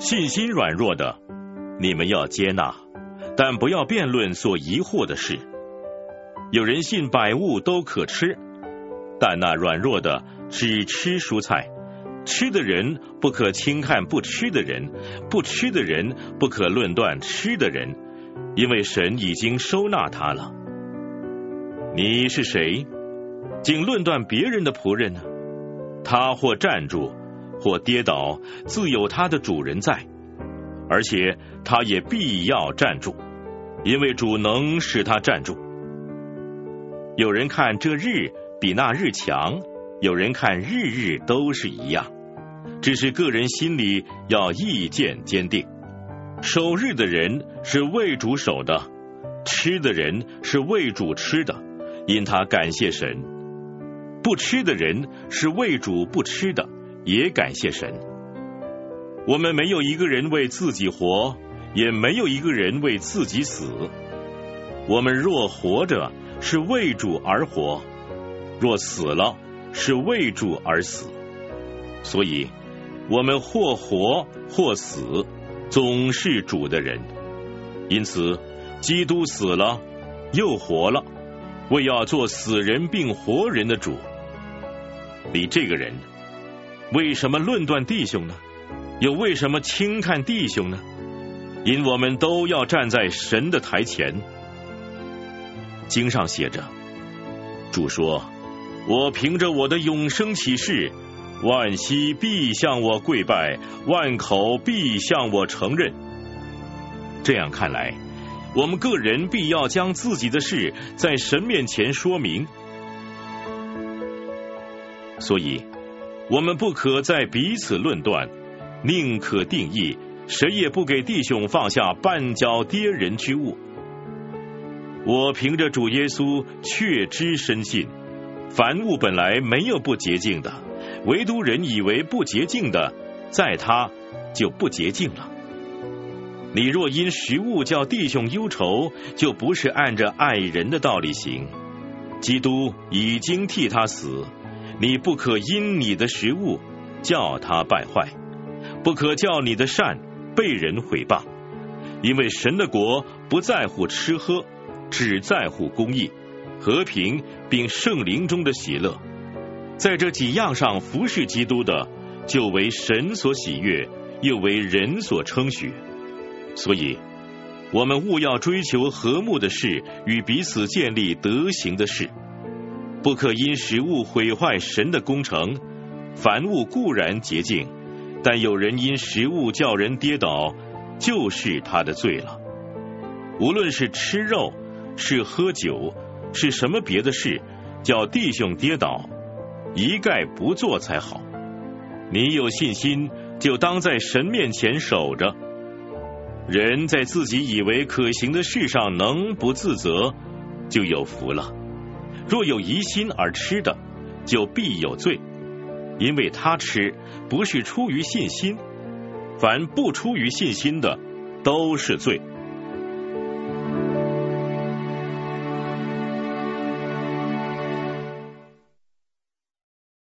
信心软弱的，你们要接纳，但不要辩论所疑惑的事。有人信百物都可吃，但那软弱的只吃蔬菜。吃的人不可轻看不吃的人，不吃的人不可论断吃的人，因为神已经收纳他了。你是谁，竟论断别人的仆人呢？他或站住，或跌倒，自有他的主人在，而且他也必要站住，因为主能使他站住。有人看这日比那日强，有人看日日都是一样，只是个人心里要意见坚定。守日的人是为主守的，吃的人是为主吃的，因他感谢神；不吃的人是为主不吃的，也感谢神。我们没有一个人为自己活，也没有一个人为自己死。我们若活着，是为主而活；若死了，是为主而死。所以我们或活或死，总是主的人。因此基督死了又活了，为要做死人并活人的主。你这个人为什么论断弟兄呢？又为什么轻看弟兄呢？因我们都要站在神的台前。经上写着，主说，我凭着我的永生启示，万膝必向我跪拜，万口必向我承认。这样看来，我们个人必要将自己的事在神面前说明。所以我们不可再彼此论断，宁可定义，谁也不给弟兄放下绊脚跌人之物。我凭着主耶稣确知深信，凡物本来没有不洁净的，唯独人以为不洁净的，在他就不洁净了。你若因食物叫弟兄忧愁，就不是按着爱人的道理行。基督已经替他死，你不可因你的食物叫他败坏，不可叫你的善被人毁谤。因为神的国不在乎吃喝，只在乎公义、和平，并圣灵中的喜乐。在这几样上服侍基督的，就为神所喜悦，又为人所称许。所以我们务要追求和睦的事，与彼此建立德行的事，不可因食物毁坏神的工程。凡物固然洁净，但有人因食物叫人跌倒，就是他的罪了。无论是吃肉，是喝酒，是什么别的事，叫弟兄跌倒，一概不做才好。你有信心，就当在神面前守着。人在自己以为可行的事上能不自责，就有福了。若有疑心而吃的，就必有罪，因为他吃不是出于信心，凡不出于信心的，都是罪。